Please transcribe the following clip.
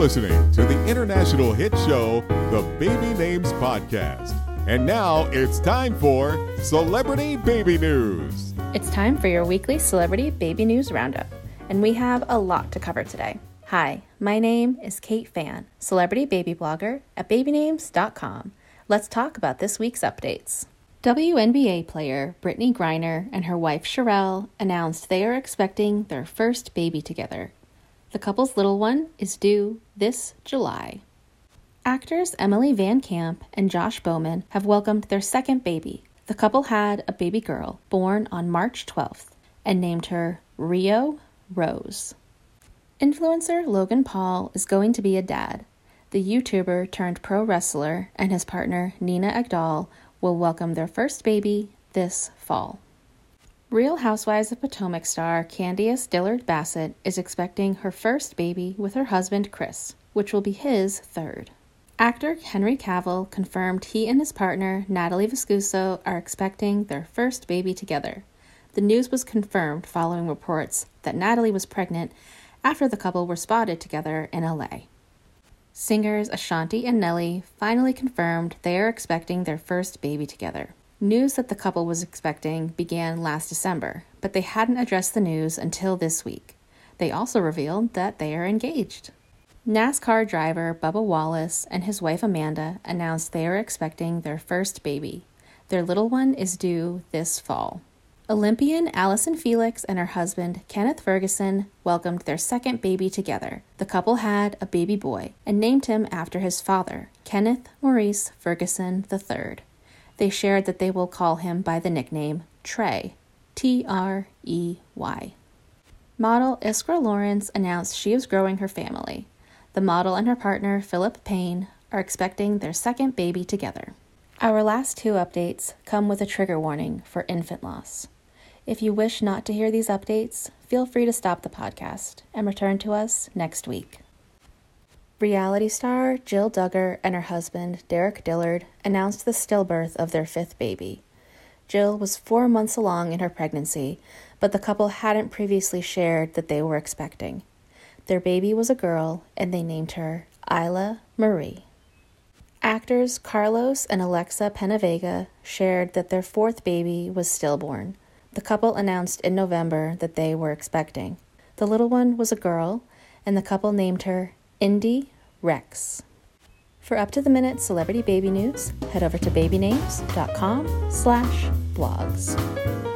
listening to the international hit show, The Baby Names Podcast. And now it's time for Celebrity Baby News. It's time for your weekly Celebrity Baby News Roundup, and we have a lot to cover today. Hi, my name is Kate Fan, celebrity baby blogger at babynames.com. Let's talk about this week's updates. WNBA player Brittany Griner and her wife Sherelle announced they are expecting their first baby together. The couple's little one is due this July. Actors Emily Van Camp and Josh Bowman have welcomed their second baby. The couple had a baby girl born on March 12th and named her Rio Rose. Influencer Logan Paul is going to be a dad. The YouTuber turned pro wrestler and his partner Nina Agdal will welcome their first baby this fall. Real Housewives of Potomac star Candiace Dillard Bassett is expecting her first baby with her husband Chris, which will be his third. Actor Henry Cavill confirmed he and his partner Natalie Viscuso are expecting their first baby together. The news was confirmed following reports that Natalie was pregnant after the couple were spotted together in LA. Singers Ashanti and Nelly finally confirmed they are expecting their first baby together. News that the couple was expecting began last December, but they hadn't addressed the news until this week. They also revealed that they are engaged. NASCAR driver Bubba Wallace and his wife Amanda announced they are expecting their first baby. Their little one is due this fall. Olympian Allison Felix and her husband Kenneth Ferguson welcomed their second baby together. The couple had a baby boy and named him after his father, Kenneth Maurice Ferguson III. They shared that they will call him by the nickname Trey, Trey. Model Iskra Lawrence announced she is growing her family. The model and her partner, Philip Payne, are expecting their second baby together. Our last two updates come with a trigger warning for infant loss. If you wish not to hear these updates, feel free to stop the podcast and return to us next week. Reality star Jill Duggar and her husband, Derek Dillard, announced the stillbirth of their fifth baby. Jill was 4 months along in her pregnancy, but the couple hadn't previously shared that they were expecting. Their baby was a girl, and they named her Isla Marie. Actors Carlos and Alexa Penavega shared that their fourth baby was stillborn. The couple announced in November that they were expecting. The little one was a girl, and the couple named her Indy Rex. For up-to-the-minute celebrity baby news, head over to babynames.com/blogs.